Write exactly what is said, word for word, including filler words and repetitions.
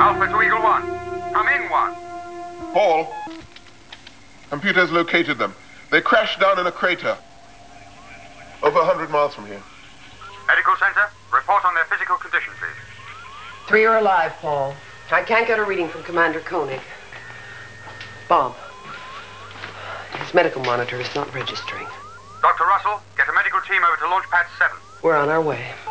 Alpha to Eagle One. Come in, One. Paul, computers located them. They crashed down in a crater. Over a hundred miles from here. Medical center, report on their physical condition, please. Three are alive, Paul. I can't get a reading from Commander Koenig. Bob, his medical monitor is not registering. Doctor Russell, get a medical team over to Launch Pad seven. We're on our way.